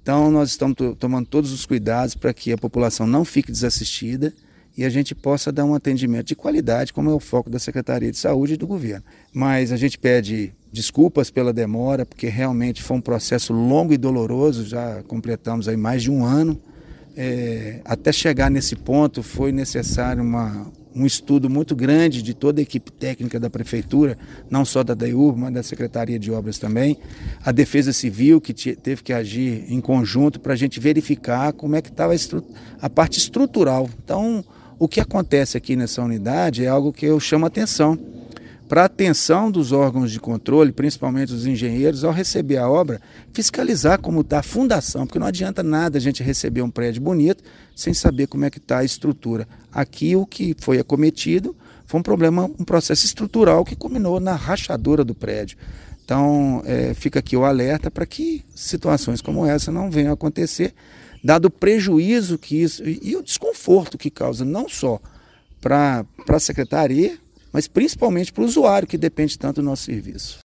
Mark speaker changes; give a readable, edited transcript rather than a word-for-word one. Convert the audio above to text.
Speaker 1: Então nós estamos tomando todos os cuidados para que a população não fique desassistida e a gente possa dar um atendimento de qualidade, como é o foco da Secretaria de Saúde e do governo. Mas a gente pede desculpas pela demora, porque realmente foi um processo longo e doloroso, já completamos aí mais de um ano. Até chegar nesse ponto foi necessário um estudo muito grande de toda a equipe técnica da Prefeitura, não só da DAIURB, mas da Secretaria de Obras também, a Defesa Civil, que teve que agir em conjunto para a gente verificar como é que estava a parte estrutural. Então, o que acontece aqui nessa unidade é algo que eu chamo a atenção. Para a atenção dos órgãos de controle, principalmente os engenheiros, ao receber a obra, fiscalizar como está a fundação, porque não adianta nada a gente receber um prédio bonito sem saber como é que está a estrutura. Aqui o que foi acometido foi um processo estrutural que culminou na rachadura do prédio. Então fica aqui o alerta para que situações como essa não venham a acontecer, dado o prejuízo que isso e o desconforto que causa não só para a Secretaria, mas principalmente para o usuário que depende tanto do nosso serviço.